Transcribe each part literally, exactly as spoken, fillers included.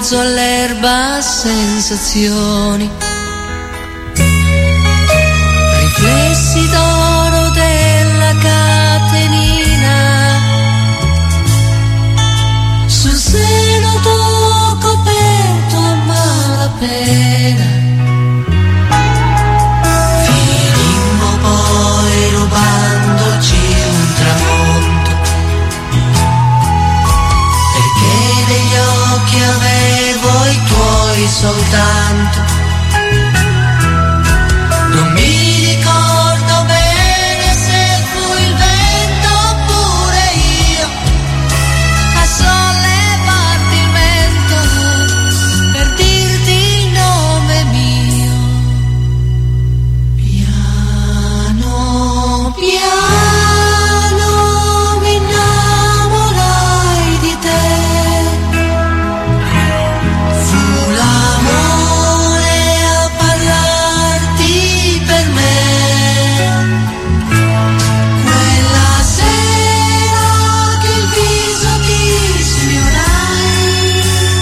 mezzo all'erba sensazioni, riflessi d'oro della catenina, sul seno tuo coperto a malapena. Finimmo poi rubandoci un tramonto, perché negli occhi avevo i tuoi soltanto. Non mi ricordo bene se fu il vento oppure io a sollevarti il mento per dirti il nome mio. Piano, piano mi innamorai di te. Fu l'amore a parlarti per me. Quella sera che il viso ti sfiorai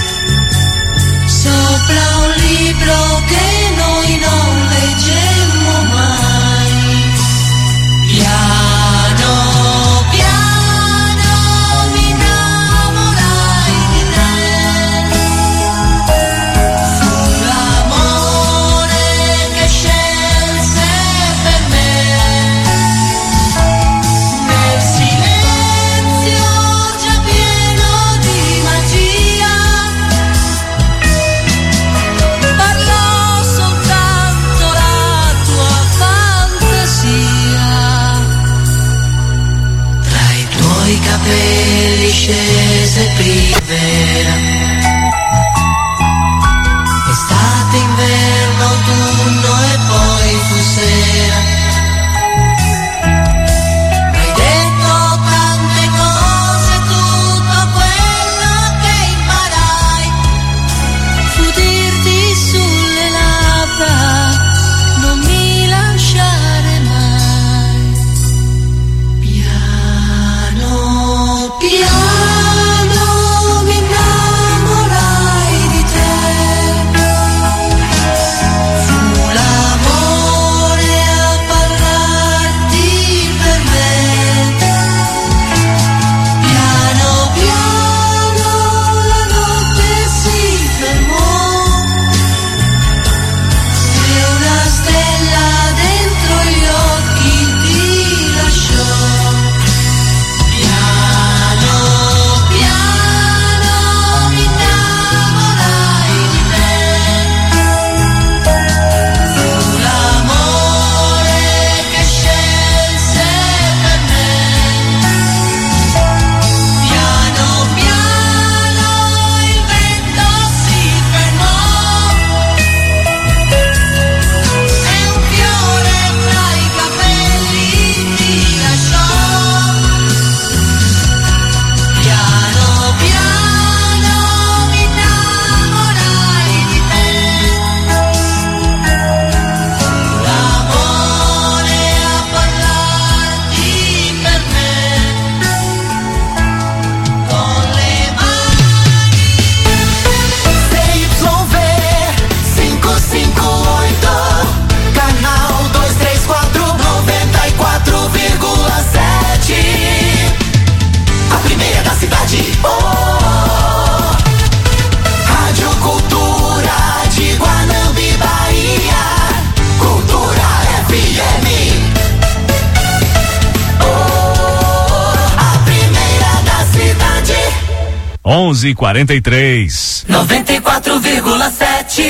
sopra un libro che noi non leggemmo mai. Piano, piano mi innamorai di te. Fu l'amore che scelse per me. Nel silenzio già pieno di magia parlò soltanto la tua fantasia. Tra i tuoi capelli scese primavera, estate, inverno, autunno e poi fu sera. Hai detto tante cose, tutto quello che imparai fu dirti sulle labbra non mi lasciare mai. Piano, piano mi innamorai di te. Fu l'amore a parlarti per me. Piano, piano la notte si fermò. Se una stella dentro gli occhi ti lasciò. Piano, piano mi innamorai di te. Fu l'amore che scelse per me. Piano, piano il vento si fermò e un fiore tra i capelli ti lasciò. Piano, piano mi innamorai di te. L'amore a parlarti per me con le mani. C Y V cinco cinco oito, canal dois três quatro, noventa e quatro vírgula sete. A primeira da cidade. Oh, Rádio Cultura de Guanambi, Bahia. Cultura F M. Oh, a primeira da cidade. onze e quarenta e três. noventa e quatro vírgula sete.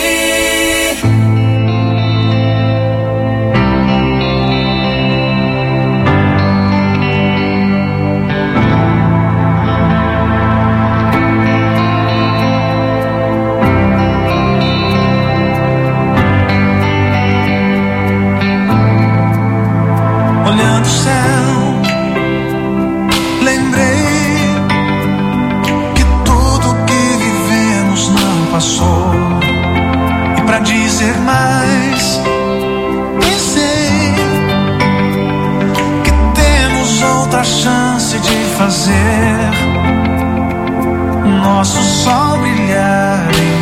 Olhando o céu, lembrei que tudo que vivemos não passou. E pra dizer mais, pensei que temos outra chance de fazer nosso sol brilhar em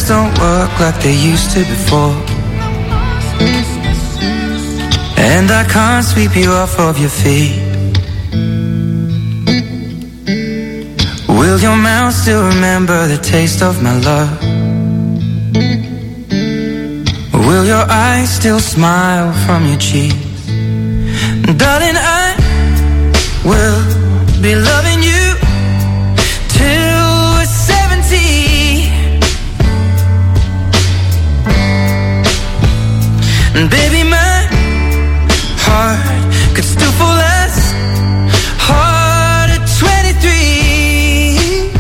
just don't work like they used to before. And I can't sweep you off of your feet. Will your mouth still remember the taste of my love? Will your eyes still smile from your cheeks? Darling, I will be loving you till we're seventy. And baby, my heart could still fall as hard at twenty-three.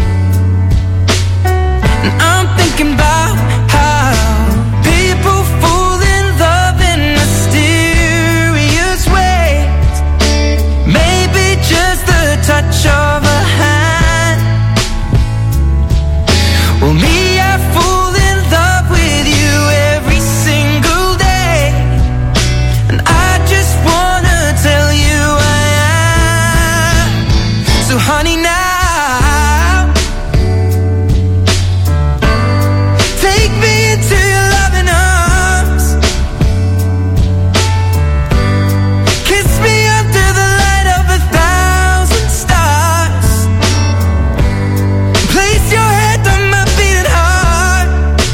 And I'm thinking about how people fall in love in mysterious ways. Maybe just the touch of a hand. Well, me, I fall in love with you every single day. And I just wanna tell you I am. So honey, now take me into your loving arms. Kiss me under the light of a thousand stars. Place your head on my beating heart.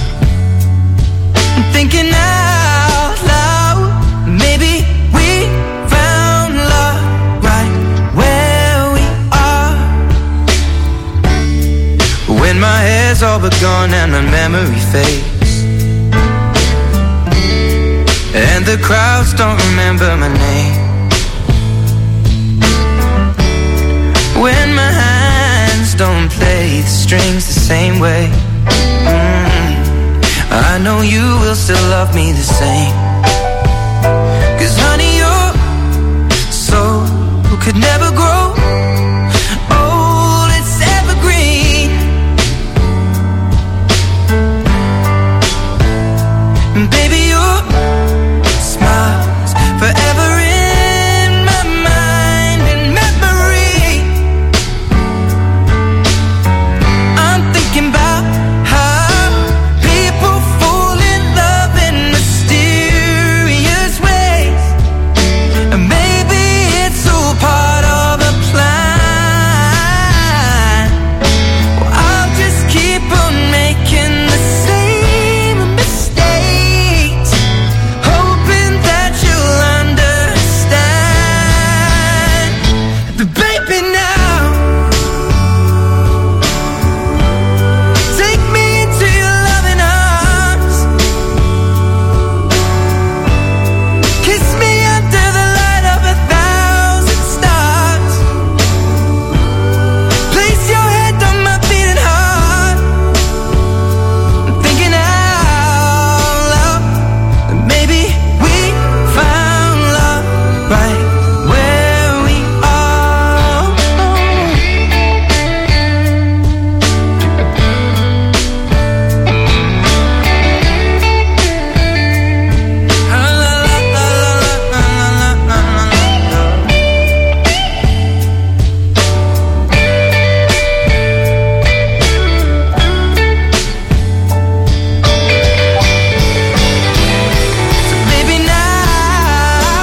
I'm thinking out loud, maybe we found love right where we are. When my hair's all but gone and my memory fades, and the crowds don't remember my name. When my hands don't play the strings the same way, mm, I know you will still love me the same. 'Cause honey, your soul could never grow old, it's evergreen. And baby, your smile's forever in my mind and memory. I'm thinking about how people fall in love in mysterious ways. And maybe it's all part of a plan. Well, I'll just keep on making the same mistakes, hoping that you'll understand. But baby, now take me into your loving arms. Kiss me under the light of a thousand stars. Place your head on my beating heart. I'm thinking out loud that maybe we found love right where we are. So baby, now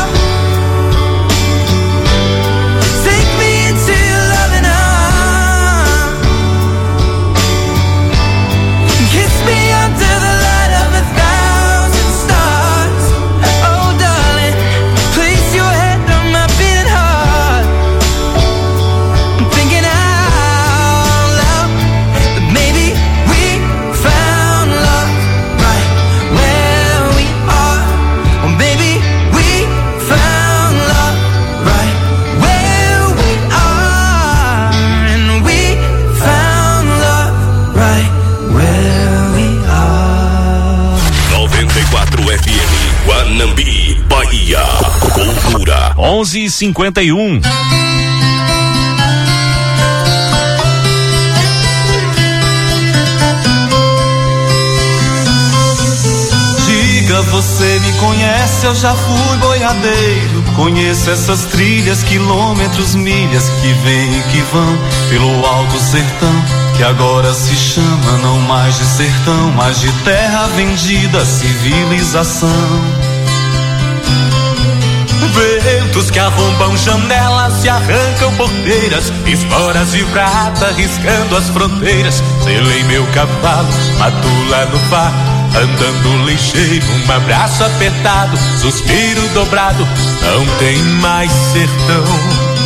take me into your loving arms. Kiss me under the light of a thousand stars. Oh darling, place your head on my beating heart. I'm thinking out loud that maybe we found love right where we are. Or maybe we found love right where we are. And we found love right where we are. noventa e quatro F M, Guanambi, Bahia. Cultura. onze e cinquenta e um. Diga, você me conhece, eu já fui boiadeiro. Conheço essas trilhas, quilômetros, milhas que vêm e que vão pelo alto sertão. que agora se chama não mais de sertão, mas de terra vendida, civilização. Ventos que arrombam janelas e arrancam porteiras, esporas de prata riscando as fronteiras. Selei meu cavalo, mato lá no bar, andando ligeiro, um abraço apertado, suspiro dobrado, não tem mais sertão.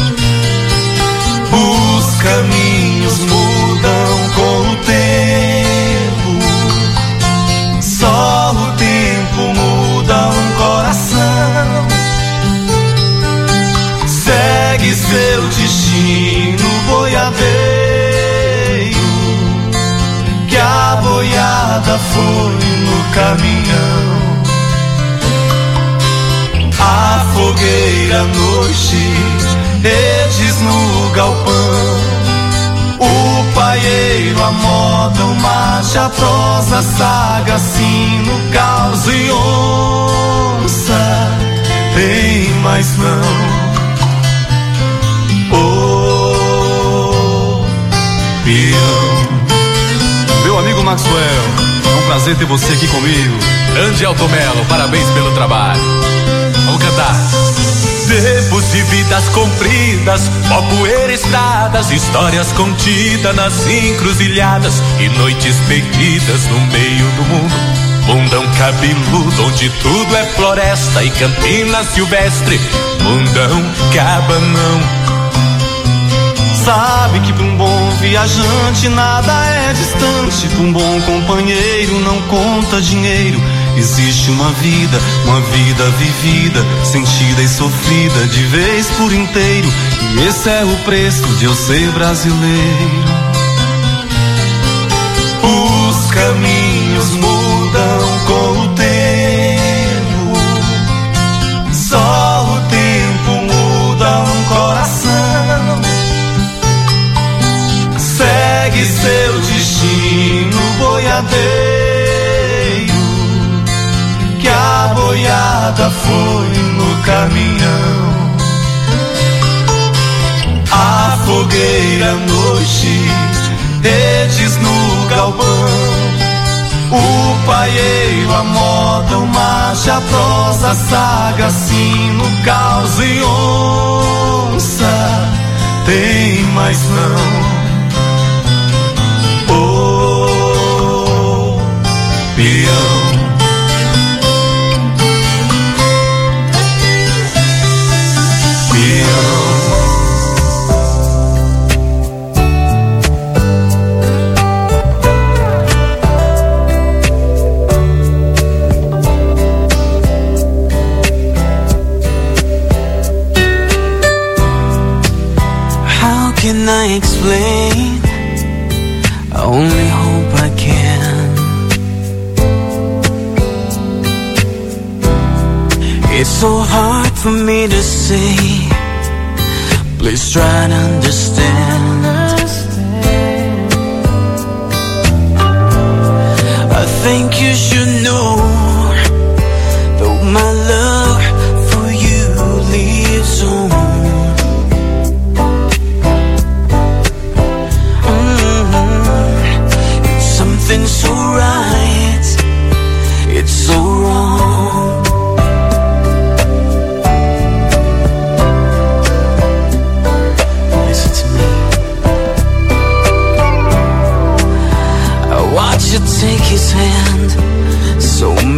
Os caminhos mudam com o tempo, só o tempo muda um coração. Segue seu destino, boiadeiro, que a boiada foi no caminhão. A fogueira à noite, redes no galpão, o paieiro, a moda, o mate, a prosa, a saga, sino, caos e onça. Tem mais não. Oh, peão. Meu amigo Maxwell, é um prazer ter você aqui comigo. Grande Altomelo, parabéns pelo trabalho. Vamos cantar. Tempos de vidas compridas, ó poeira estradas, histórias contidas nas encruzilhadas e noites perdidas no meio do mundo. Mundão cabeludo, onde tudo é floresta e campina silvestre. Mundão cabanão. Sabe que pra um bom viajante nada é distante, pra um bom companheiro não conta dinheiro. Existe uma vida, uma vida vivida, sentida e sofrida de vez por inteiro. E esse é o preço de eu ser brasileiro. Os caminhos mudam com o tempo, só o tempo muda um coração. Segue seu destino, boiadeiro, que a boiada foi no caminhão. A fogueira à noite, redes no galpão, o paieiro, a moda, o mate, a prosa, a saga, sino, caos e onça. Tem mais não. Oh, peão. Can I explain? I only hope I can. It's so hard for me to say. Please try to understand. I think you should know that my love for you lives on. Something's so right, it's so wrong. Listen to me. I watch you take his hand, so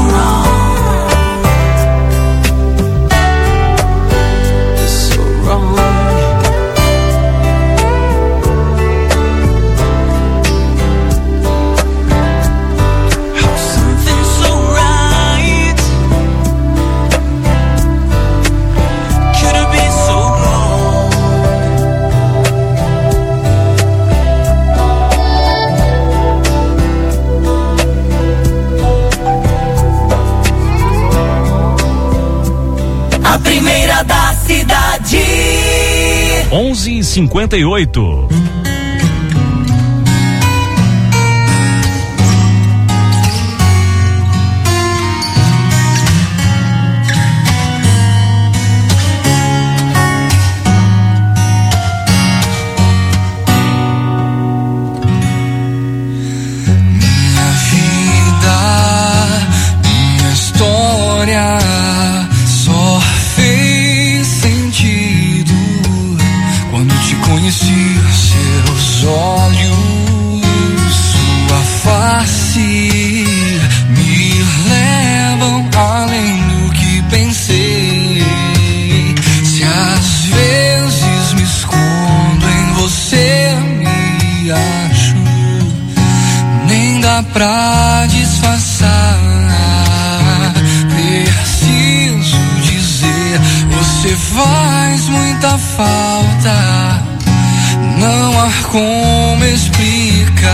onze e cinquenta e oito. Pra disfarçar, preciso dizer, você faz muita falta, não há como explicar.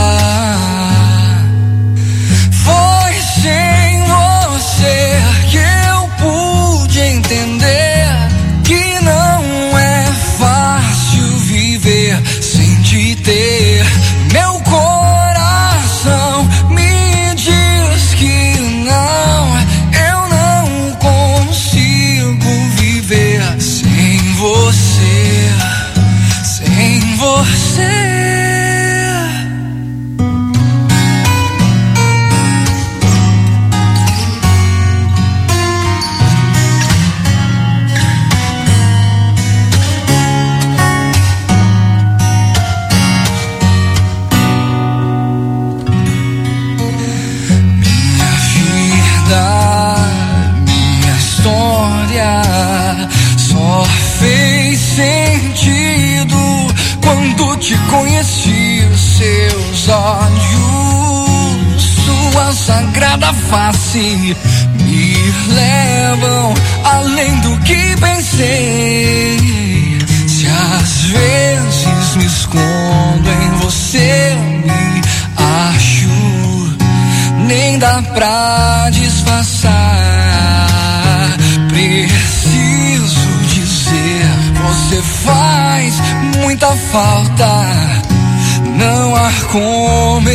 Foi sem você que eu pude entender que não é fácil viver sem te ter. Meu coração me diz que não, eu não consigo viver sem você, sem você. Te conheci, seus olhos, sua sagrada face me levam além do que pensei. Se às vezes me escondo em você, me acho, nem dá pra disfarçar. Preciso dizer, você faz muita falta, não há como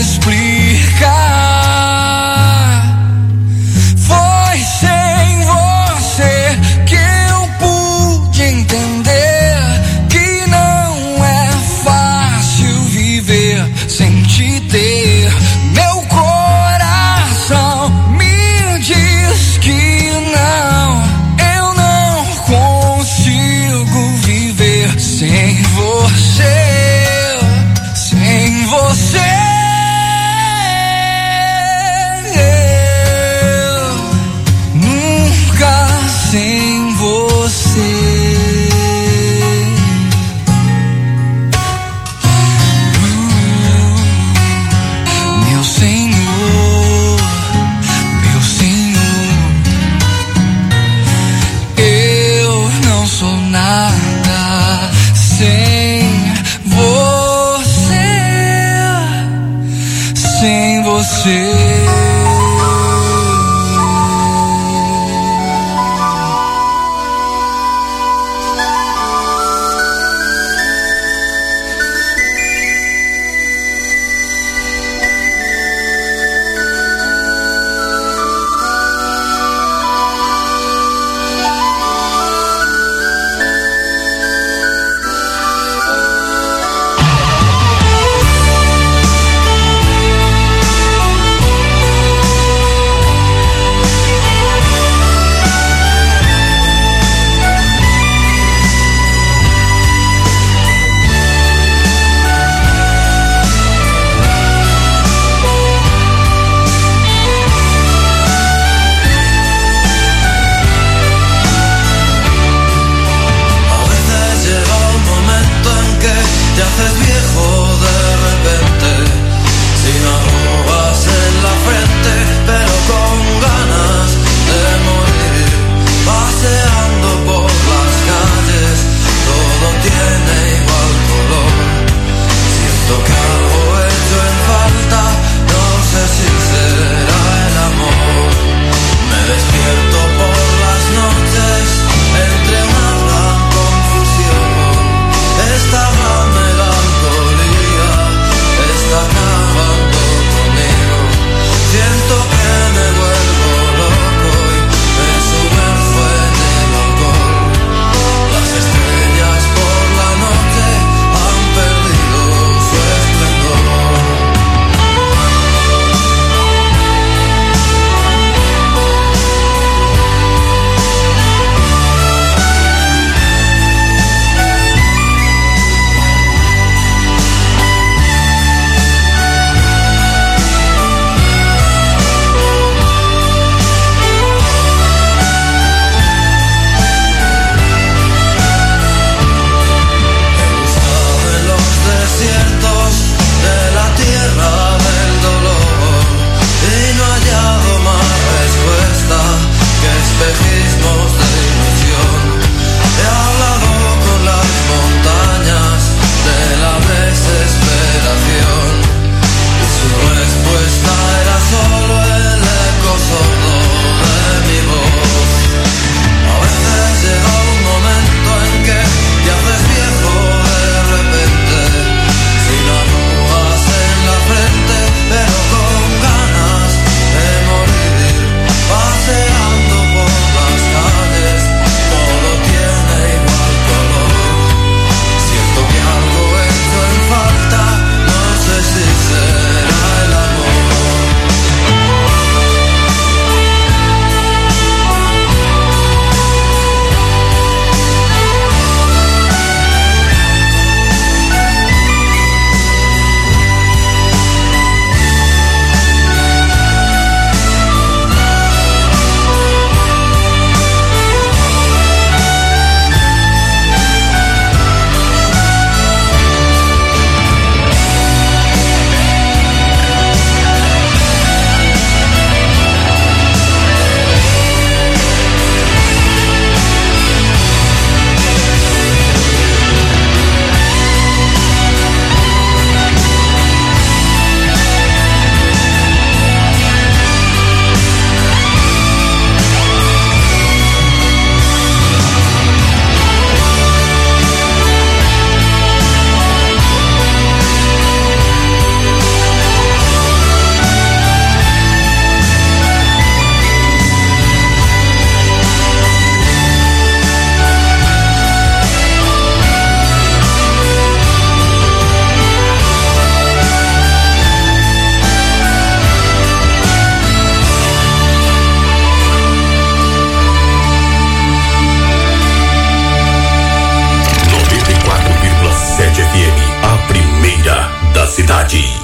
explicar. Foi sem você que eu pude entender que não é fácil viver sem te ter. Meu coração me diz que não, eu não consigo viver sem você, sem você. Nunca sem você. Meu Senhor, meu Senhor, eu não sou nada sem você, sem você.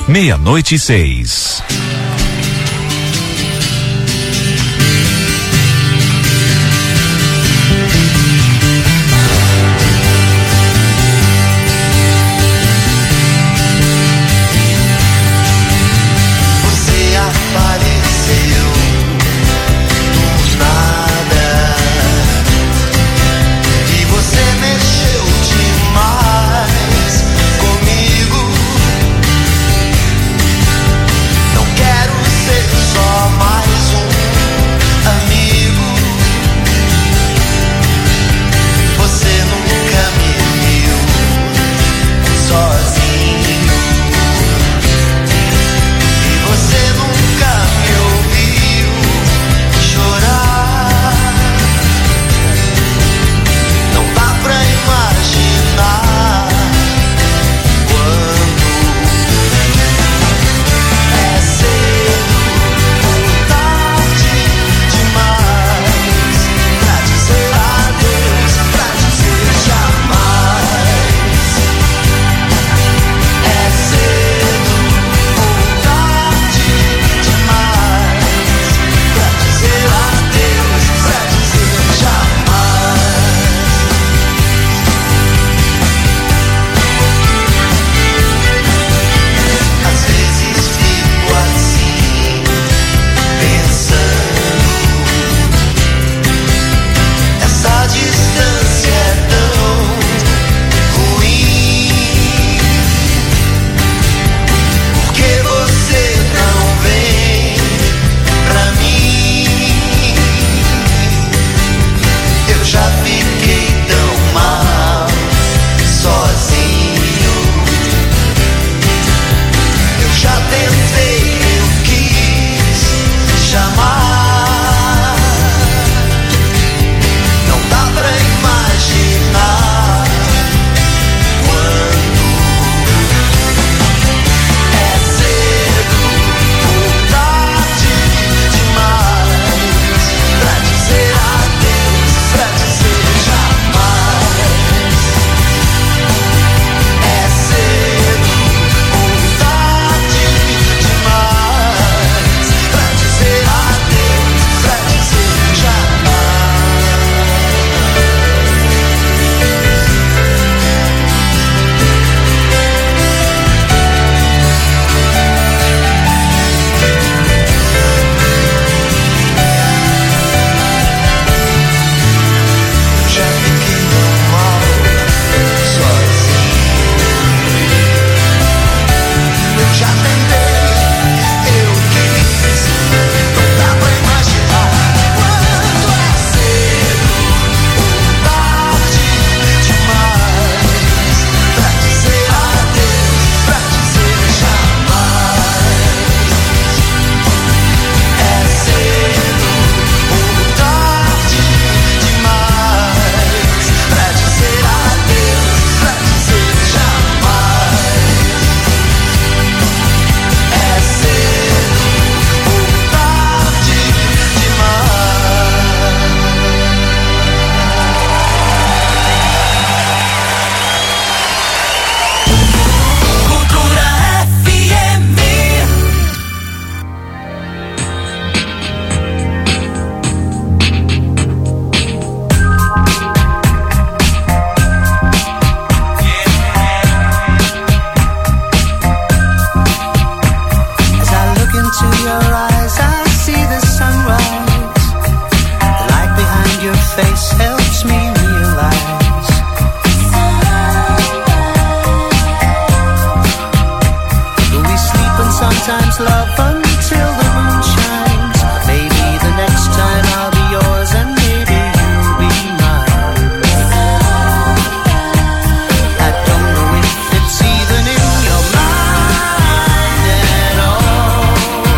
meia-noite e seis.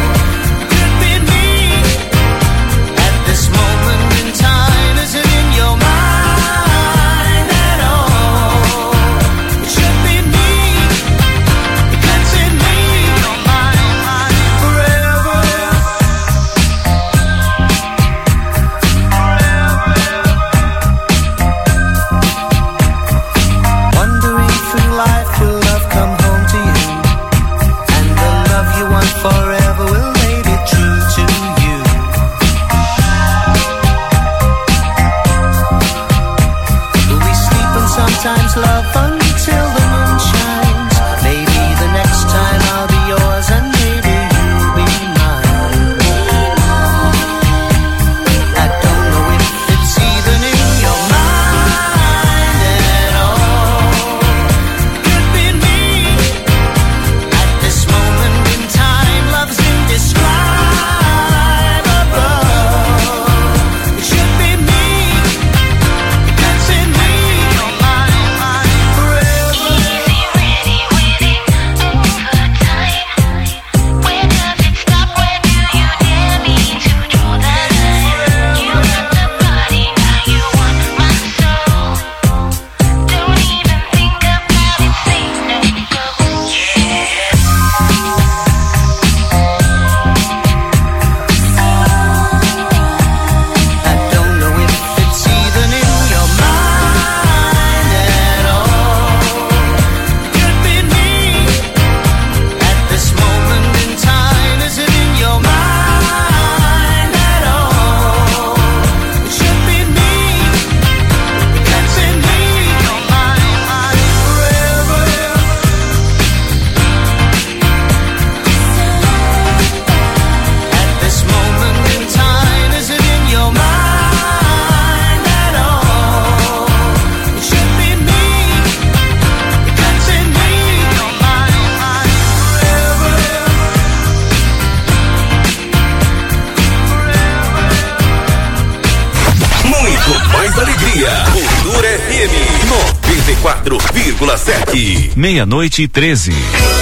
This moment in time, is it in your Bahia. Cultura F M noventa e quatro vírgula sete. Meia-noite e treze.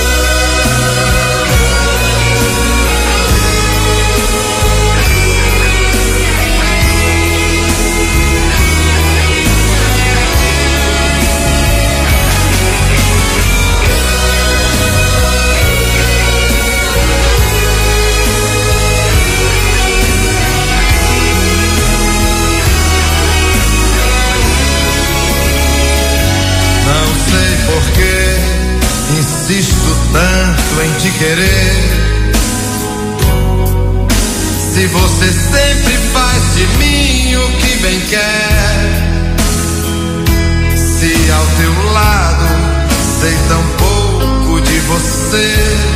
Insisto tanto em te querer. Se você sempre faz de mim o que bem quer. Se ao teu lado sei tão pouco de você.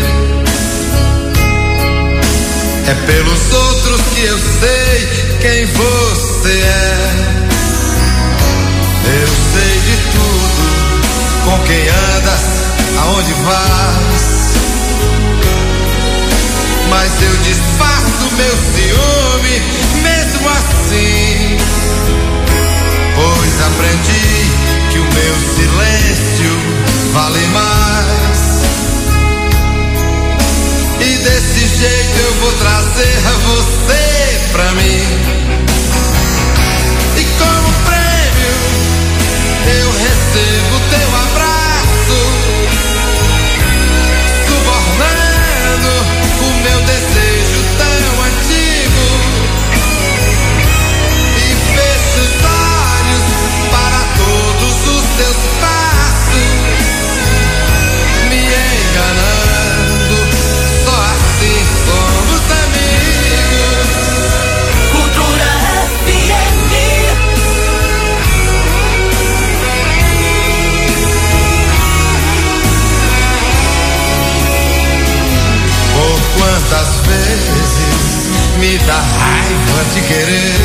É pelos outros que eu sei quem você é. Eu sei de tudo, com quem andas, aonde vais. Mas eu disfarço meu ciúme mesmo assim, pois aprendi que o meu silêncio vale mais. E desse jeito eu vou trazer você pra mim. E como prêmio eu recebo teu abraço, o meu desejo tão antigo, e fecho os olhos para todos os teus passos, me enganando, só assim somos amigos. Cultura F M. Quantas vezes me dá raiva te querer,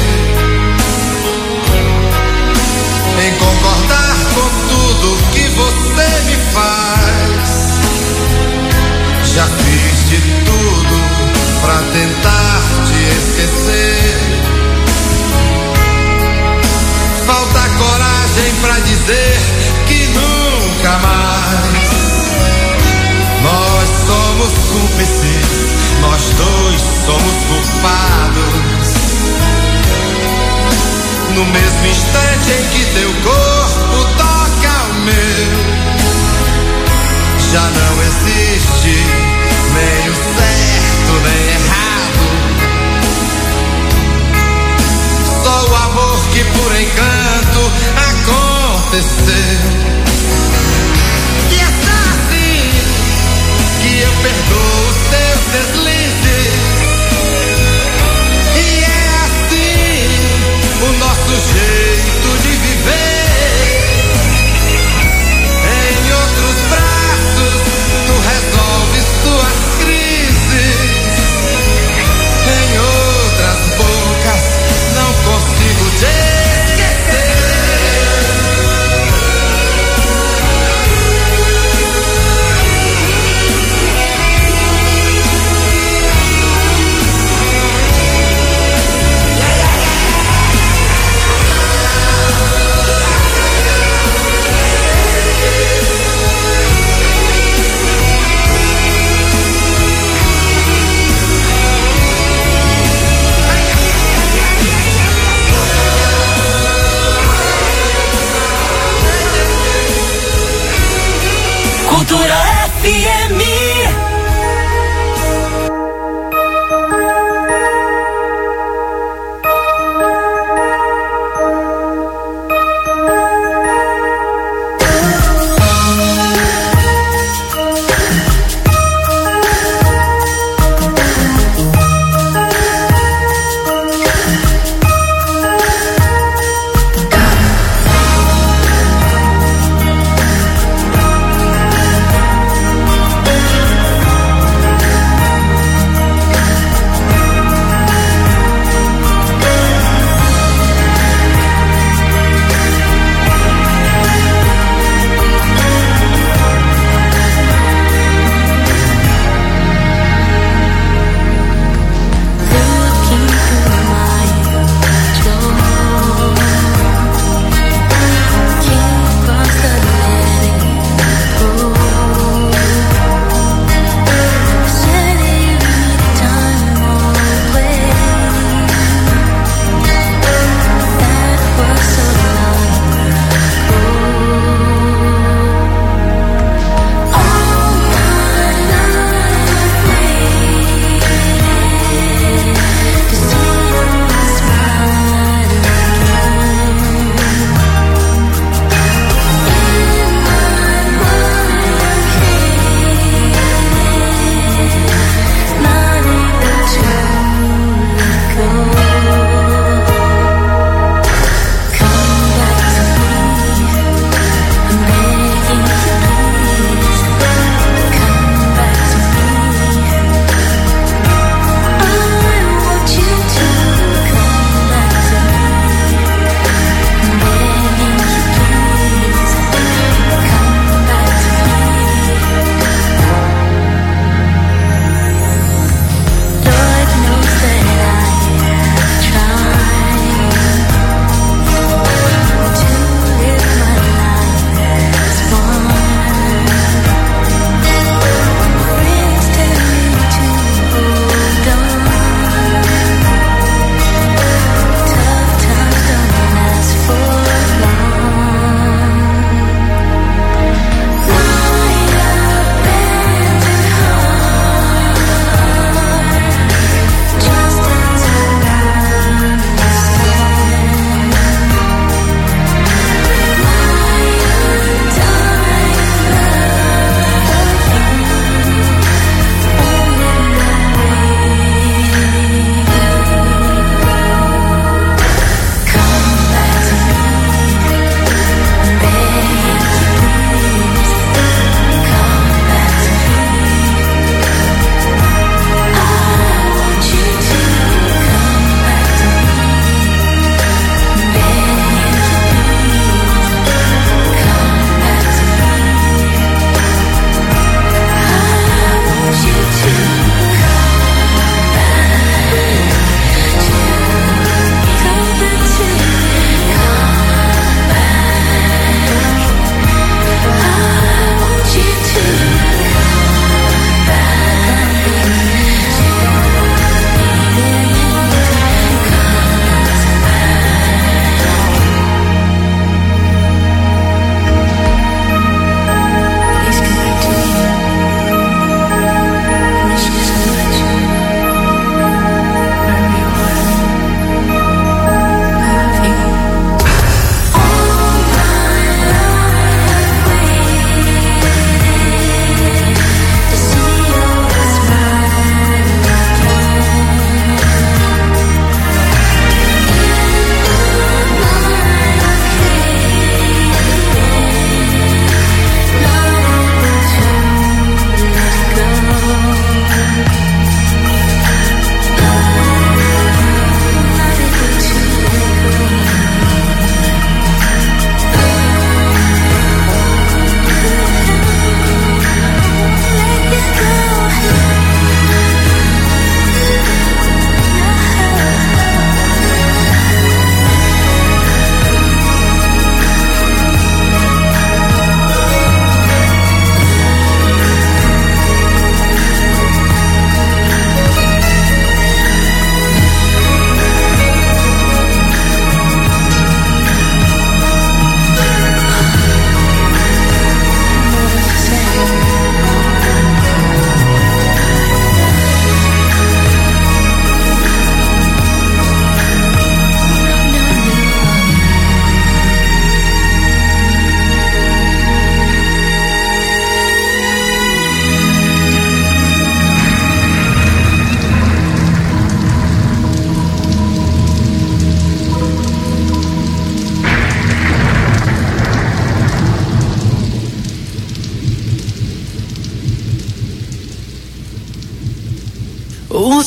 em concordar com tudo que você me faz. Já fiz de tudo pra tentar te esquecer. Falta coragem pra dizer que nunca mais. Nós somos cúmplices, nós dois somos culpados. No mesmo instante em que teu corpo toca o meu, já não existe nem o certo nem errado. Só o amor que por encanto aconteceu. E eu perdoo os teus deslizes, e é assim o nosso jeito de viver. Em outros braços tu resolves tuas crises, em outras bocas não consigo te esquecer.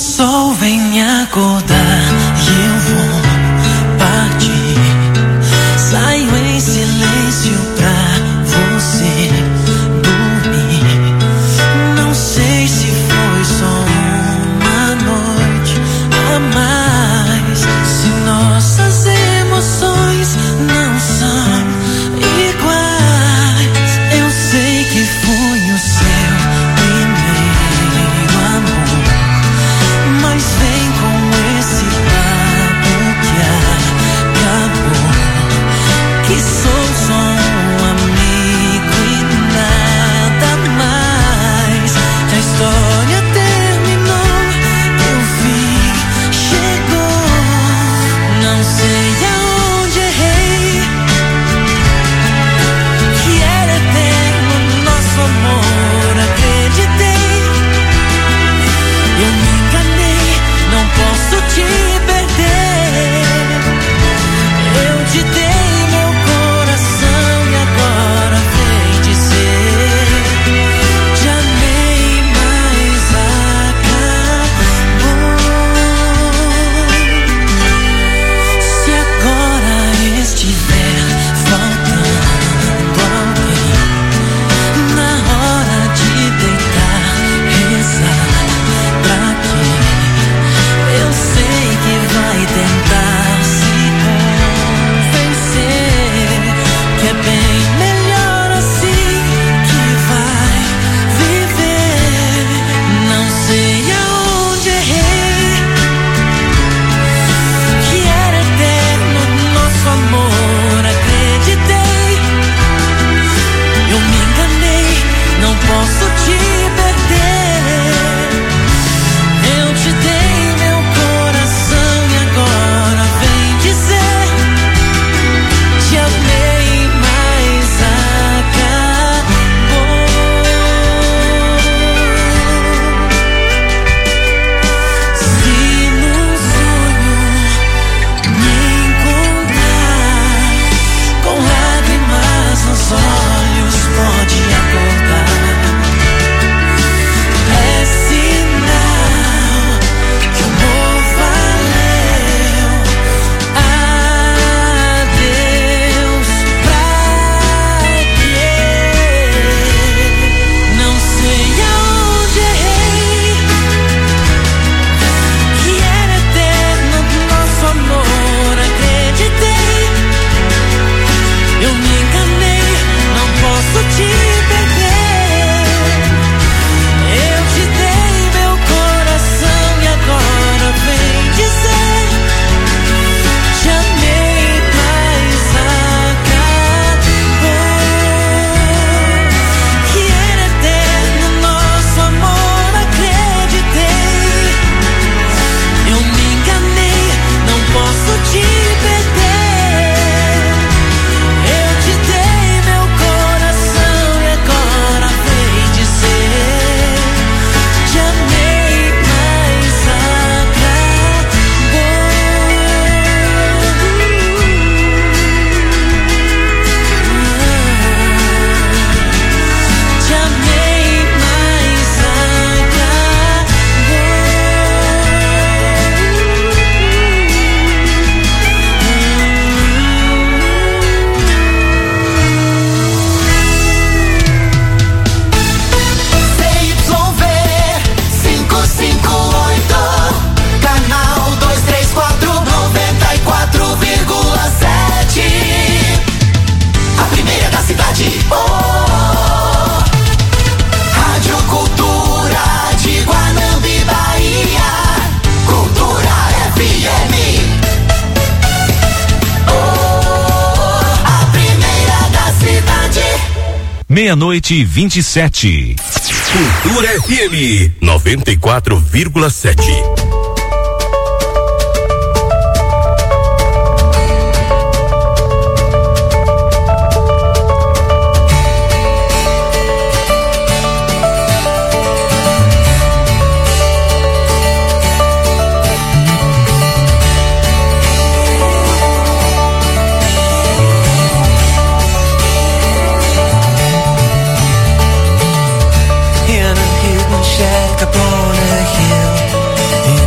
sol vem me acordar e eu vou partir. Saio em silêncio pra você dormir. Não sei se foi só uma noite a mais, se nossas emoções não são iguais. Eu sei que fui o seu primeiro amor, mas vem com esse papo que acabou, que sou só um amigo e nada mais. Que a história terminou, que o fim chegou. Não sei aonde errei, que era eterno nosso amor, acreditei. Eu me enganei, não posso te perder. Eu te dei meu coração e agora vem dizer: te amei, mas acabou. Se agora estiver faltando alguém na hora de deitar, rezar pra quem eu sei que vai tentar se convencer que é bem melhor assim, que vai viver. Não sei aonde errei, que era eterno nosso amor, acreditei. Eu me enganei, não posso te perder. Eu te dei meu coração e agora vem dizer: te amei, mas acabou. Se num sonho me encontrar com lágrimas nos olhos, pode acordar. É sinal que o amor valeu. Adeus pra quê? Não sei aonde errei, que era eterno nosso amor, acreditei. Eu me enganei, não posso te perder. Eu te dei meu coração e agora vem dizer: te amei, mas acabou. Que era eterno nosso amor, acreditei. Eu me enganei, não posso te perder. Eu te dei meu coração e agora vem dizer: te amei, mas acabou. Te amei, mas C Y V quinhentos e cinquenta e oito, canal duzentos e trinta e quatro, noventa e quatro vírgula sete. A primeira da cidade. Oh, Rádio Cultura de Guanambi, Bahia. Cultura F M. Oh, a primeira da cidade. Meia-noite e vinte e sete. Cultura F M noventa e quatro vírgula sete. In a hidden shack upon a hill,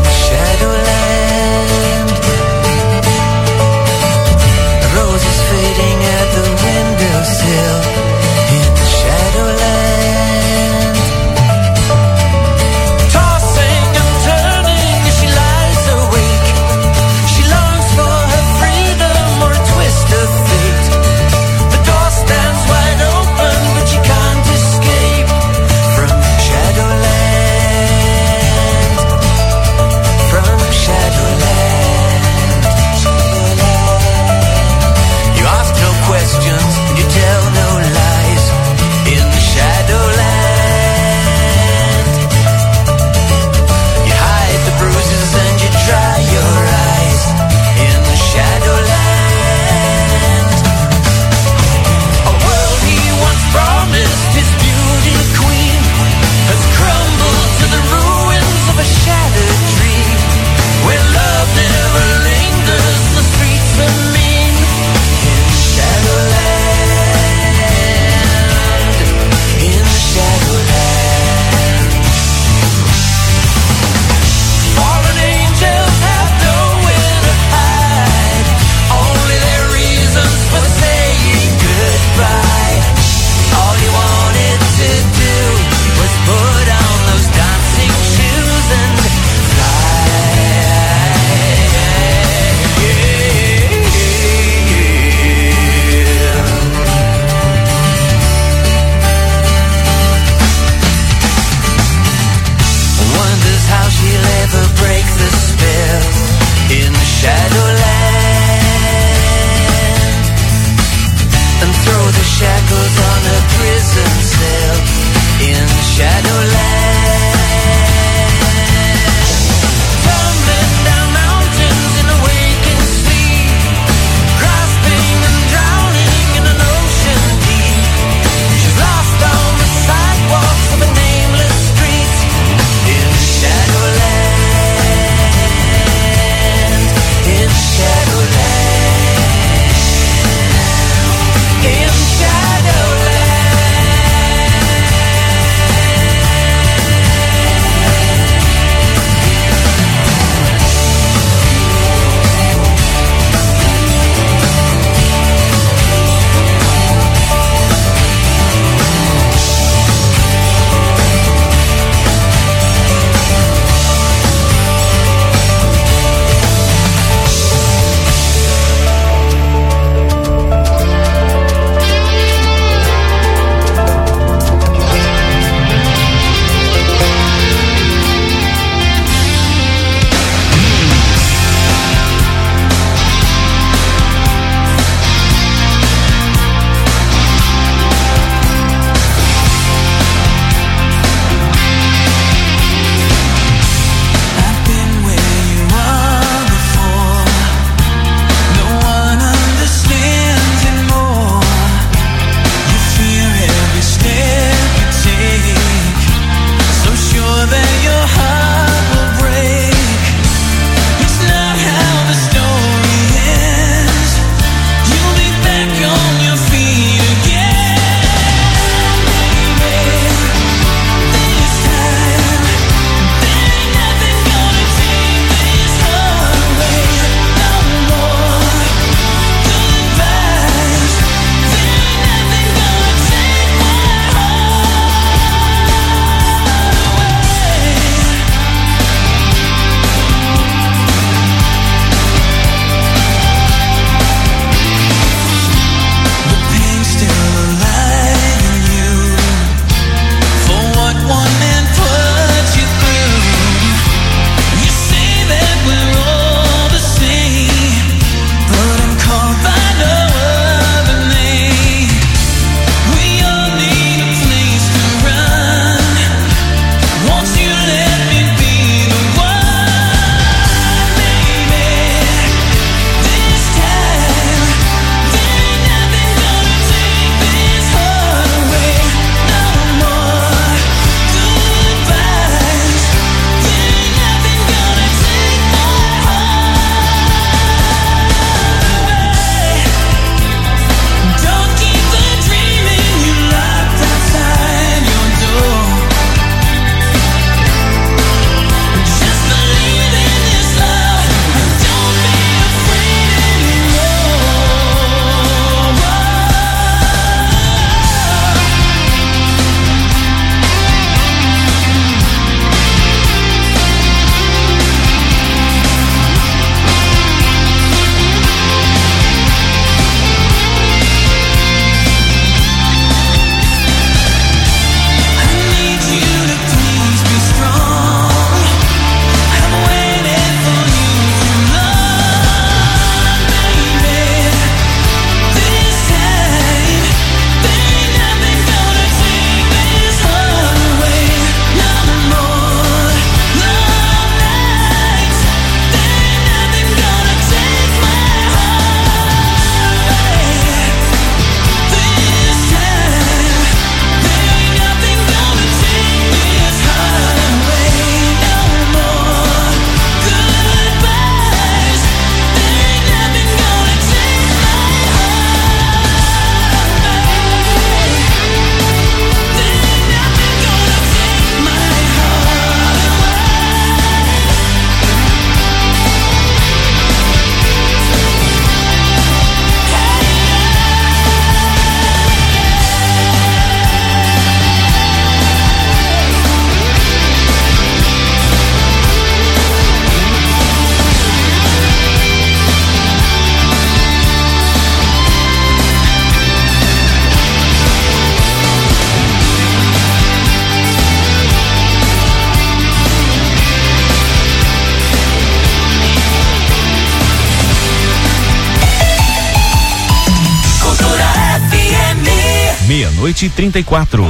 meia-noite e trinta e quatro.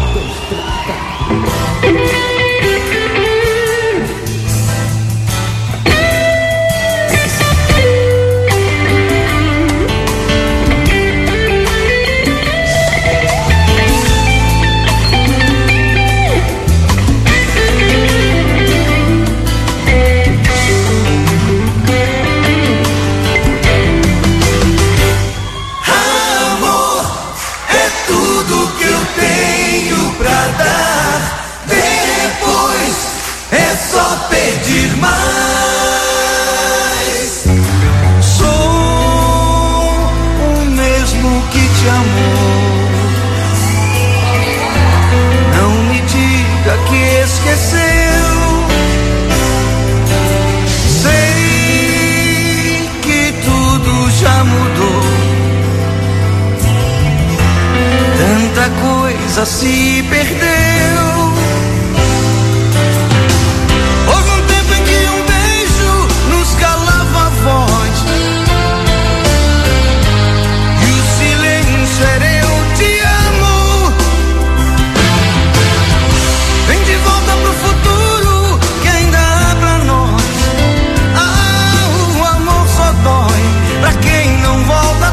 Se perdeu.